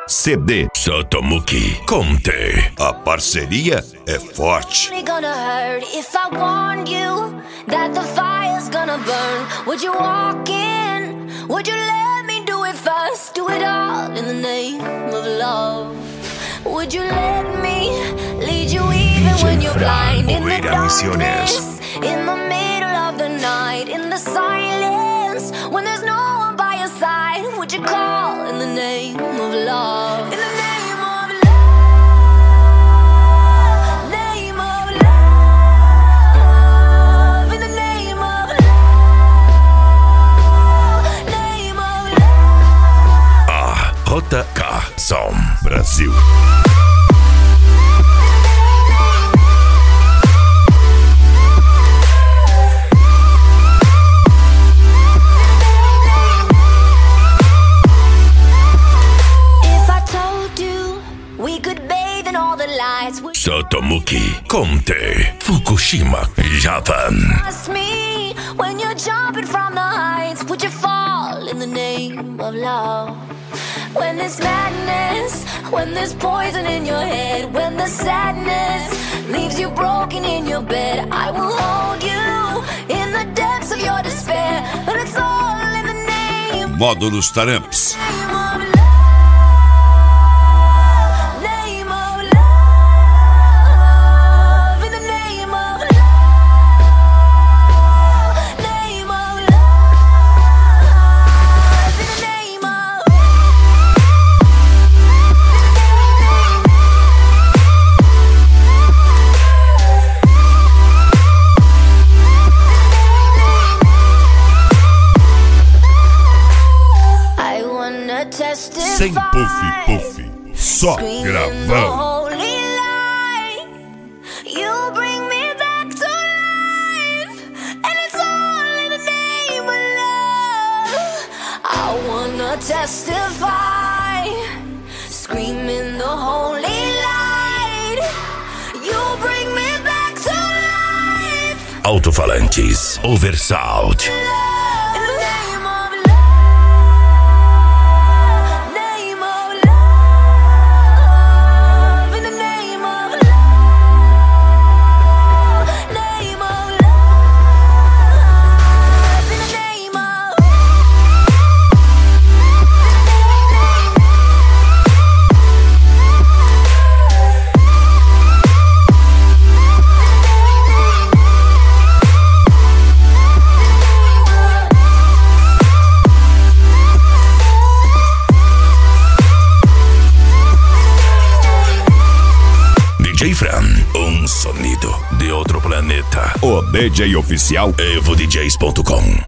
CD Sotomuki Conte. A parceria é forte. Only gonna hurt if I warned you that the fire's gonna burn. Would you walk in? Would you let me do it first? Do it all in the name of love. Would you let me lead you even when you're blind? In the darkness, in the middle of the night, in the silence, when there's no one by your side, would you call in the name of love? In the name of love, name of love, in the name of love, name of love. JK Som Brasil. Sotomuki Conte, Fukushima, Japan. Ask me when you're jumping from the heights, would you fall in the name of love? When there's madness, when there's poison in your head, when the sadness leaves you broken in your bed, I will hold you in the depths of your despair, but it's all in the name. Módulos Taramps. Sem puff, só gravão. Testify, screaming the holy light. You bring me back to life. Alto-falantes, Oversound. Um sonido de outro planeta. O DJ oficial EvoDJs.com.